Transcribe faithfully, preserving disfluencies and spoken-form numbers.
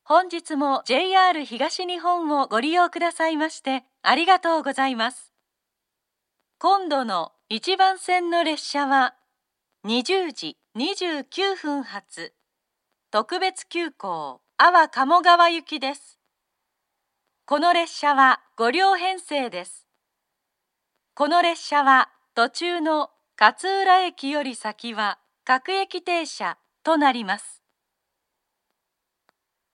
本日も ジェイアール 東日本をご利用くださいましてありがとうございます。今度のいちばん線の列車はにじゅうじにじゅうきゅうふん発特別急行安房鴨川行きです。この列車はご両編成です。この列車は途中の勝浦駅より先は各駅停車となります。